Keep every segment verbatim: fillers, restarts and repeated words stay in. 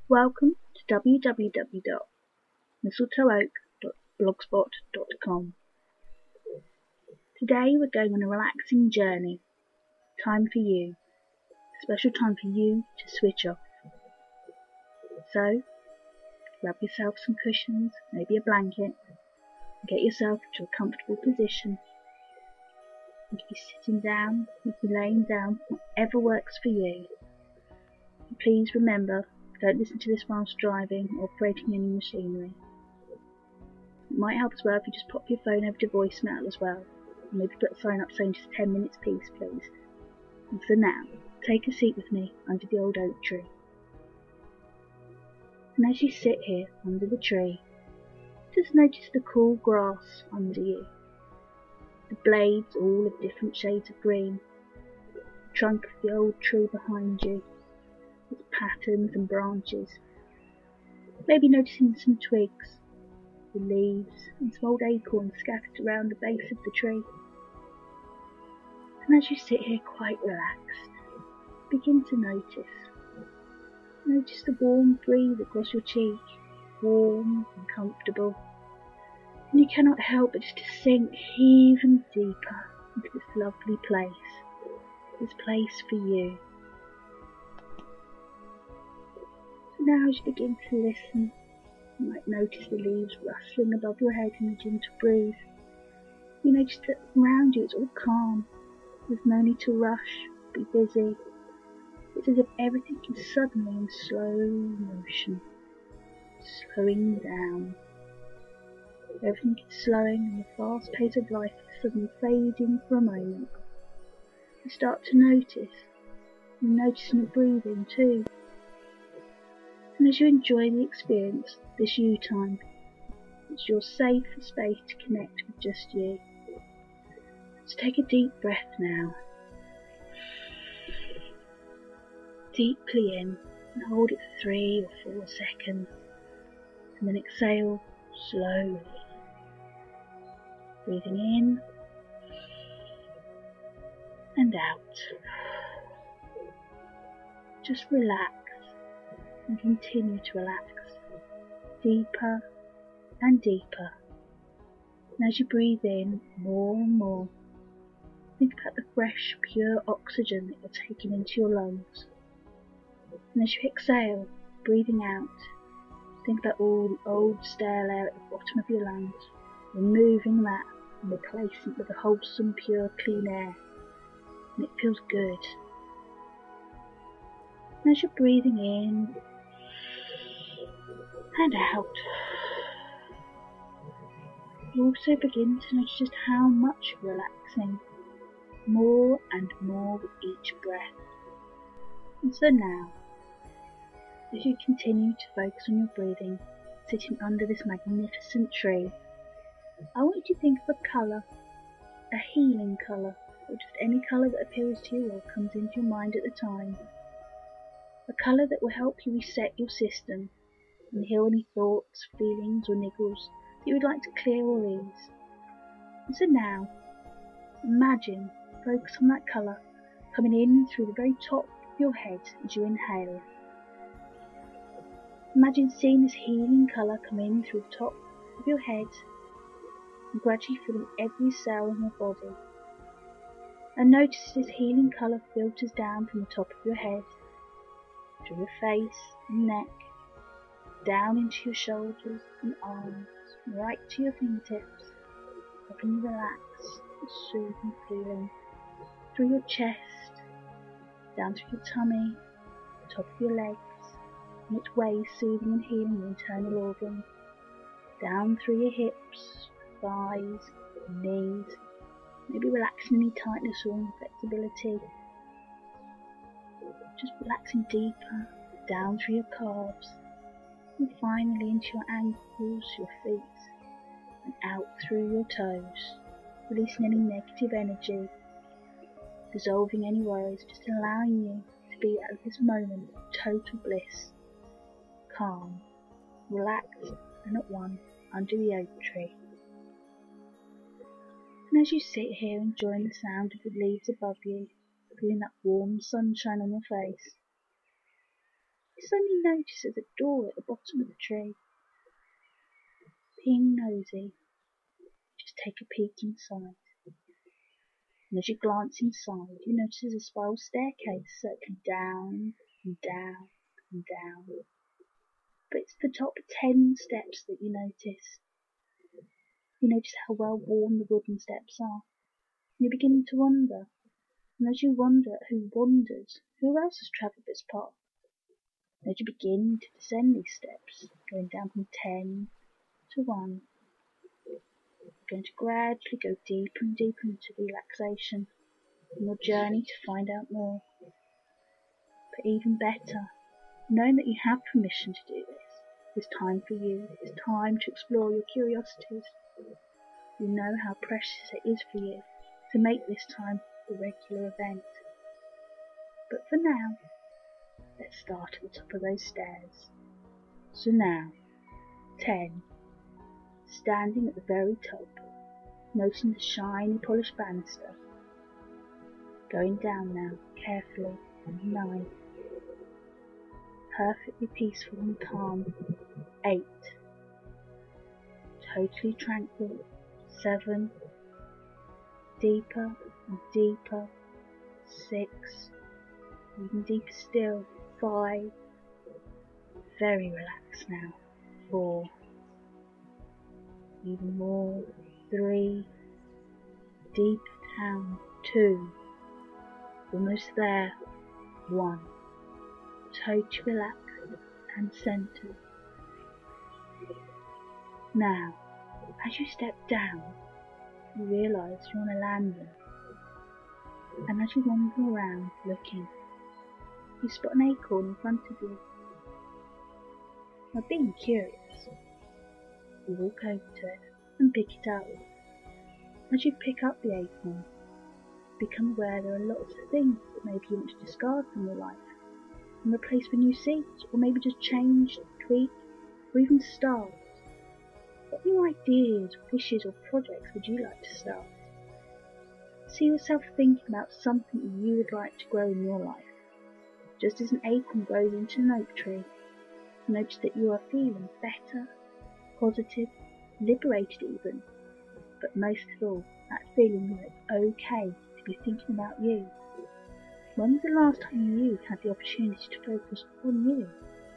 Welcome to w w w dot mistletoe oak dot blogspot dot com. Today we're going on a relaxing journey. Time for you. A special time for you to switch off. So, grab yourself some cushions, maybe a blanket, and get yourself to a comfortable position. You can be sitting down, you can be laying down, whatever works for you. And please remember, don't listen to this whilst driving or operating any machinery. It might help as well if you just pop your phone over to voicemail as well. And maybe put a sign up saying just ten minutes peace, please. And for now, take a seat with me under the old oak tree. And as you sit here under the tree, just notice the cool grass under you. The blades all of different shades of green. The trunk of the old tree behind you, its patterns and branches. Maybe noticing some twigs, the leaves and some old acorns scattered around the base of the tree. And as you sit here quite relaxed, begin to notice. Notice the warm breeze across your cheek, warm and comfortable. And you cannot help but just to sink even deeper into this lovely place, this place for you. So now as you begin to listen, you might notice the leaves rustling above your head in a gentle breeze. You notice that around you it's all calm. There's no need to rush, be busy. It's as if everything is suddenly in slow motion, slowing down. Everything is slowing and the fast pace of life is suddenly fading for a moment. You start to notice, you're noticing your breathing too. And as you enjoy the experience, this you time, it's your safe space to connect with just you. So take a deep breath now. Deeply in and hold it for three or four seconds. And then exhale slowly. Breathing in and out. Just relax and continue to relax. Deeper and deeper. And as you breathe in more and more, think about the fresh, pure oxygen that you're taking into your lungs. And as you exhale, breathing out, think about all the old stale air at the bottom of your lungs, removing that and replacing it with a wholesome, pure, clean air. And it feels good. And as you're breathing in and out, you also begin to notice just how much you're relaxing, more and more with each breath. And so now, as you continue to focus on your breathing, sitting under this magnificent tree, I want you to think of a colour, a healing colour, or just any colour that appeals to you or comes into your mind at the time. A colour that will help you reset your system and heal any thoughts, feelings or niggles that you would like to clear or ease. And so now, imagine, focus on that colour coming in through the very top of your head as you inhale. Imagine seeing this healing colour come in through the top of your head and gradually filling every cell in your body. And notice as this healing colour filters down from the top of your head, through your face and neck, down into your shoulders and arms, right to your fingertips, helping you relax and soothe and feeling, through your chest, down through your tummy, top of your legs, in its way soothing and healing your internal organs, down through your hips, thighs, knees, maybe relaxing any tightness or inflexibility, just relaxing deeper, down through your calves, and finally into your ankles, your feet, and out through your toes, releasing any negative energy, dissolving any worries, just allowing you to be at this moment of total bliss, calm, relaxed and at one under the oak tree. And as you sit here enjoying the sound of the leaves above you, feeling that warm sunshine on your face, you suddenly notice there's a door at the bottom of the tree. Being nosy, just take a peek inside. And as you glance inside, you notice there's a spiral staircase circling down and down and down. But it's the top ten steps that you notice. You notice how well worn the wooden steps are. And you're beginning to wonder. And as you wonder at who wanders, who else has travelled this path? And as you begin to descend these steps, going down from ten to one, you're going to gradually go deeper and deeper into relaxation in your journey to find out more. But even better, knowing that you have permission to do this, it's time for you, it's time to explore your curiosities. You know how precious it is for you to make this time a regular event. But for now, let's start at the top of those stairs. So now, ten, standing at the very top, noticing the shiny polished banister. Going down now, carefully, nine. Perfectly peaceful and calm, eight. Totally tranquil, seven. Deeper and deeper, six. Even deeper still, five. Very relaxed now, four. Even more, three. Deep down, two. Almost there, one. Totally relaxed and centered. Now, as you step down, you realise you're on a landing. And as you wander around looking, you spot an acorn in front of you. Now, being curious, you walk over to it and pick it up. As you pick up the acorn, you become aware there are lots of things that maybe you want to discard from your life and replace with new seeds, or maybe just change, tweak, or even start. What new ideas, wishes, or projects would you like to start? See yourself thinking about something you would like to grow in your life. Just as an acorn grows into an oak tree, notice that you are feeling better, positive, liberated even, but most of all, that feeling that it's okay to be thinking about you. When was the last time you had the opportunity to focus on you?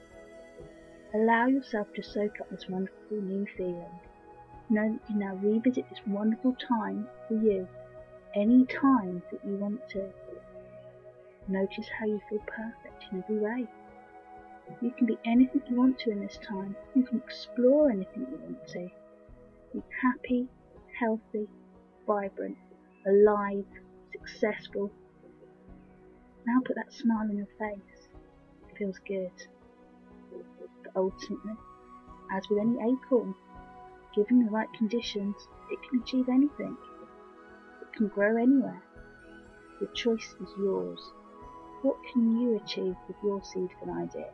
Allow yourself to soak up this wonderful new feeling. Know that you now revisit this wonderful time for you, any time that you want to. Notice how you feel perfect in every way. You can be anything you want to in this time. You can explore anything you want to. Be happy, healthy, vibrant, alive, successful. Now put that smile on your face. It feels good. But ultimately, as with any acorn, given the right conditions, it can achieve anything. It can grow anywhere. The choice is yours. What can you achieve with your seed of an idea?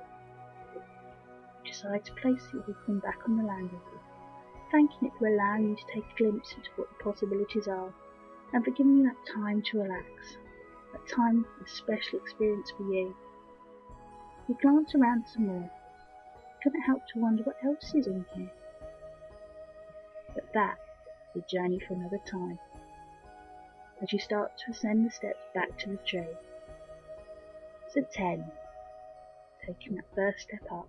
Decide to place your acorn back on the landing, thanking it for allowing you to take a glimpse into what the possibilities are, and for giving you that time to relax, that time of special experience for you. You glance around some more. Couldn't help to wonder what else is in here. But that is a journey for another time. As you start to ascend the steps back to the tree. So ten, taking that first step up.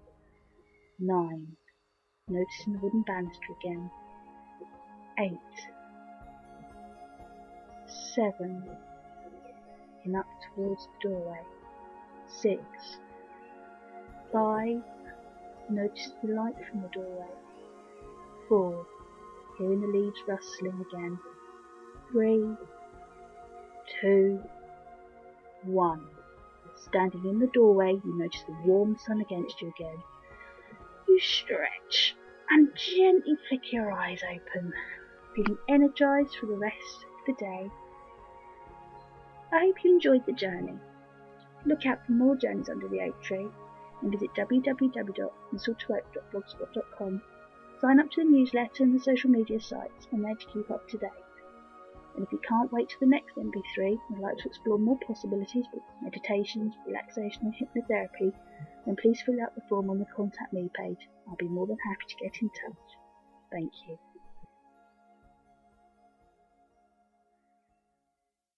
Nine, noticing the wooden banister again. Eight, seven, looking up towards the doorway. Six, five, notice the light from the doorway. Four, hearing the leaves rustling again. Three, two, one. Standing in the doorway, you notice the warm sun against you again. You stretch and gently flick your eyes open, feeling energized for the rest of the day. I hope you enjoyed the journey. Look out for more journeys under the oak tree and visit w w w dot mistletoe oak dot blogspot dot com. Sign up to the newsletter and the social media sites, and there to keep up to date. And if you can't wait till the next M P three and would like to explore more possibilities with meditations, relaxation and hypnotherapy, then please fill out the form on the Contact Me page. I'll be more than happy to get in touch. Thank you.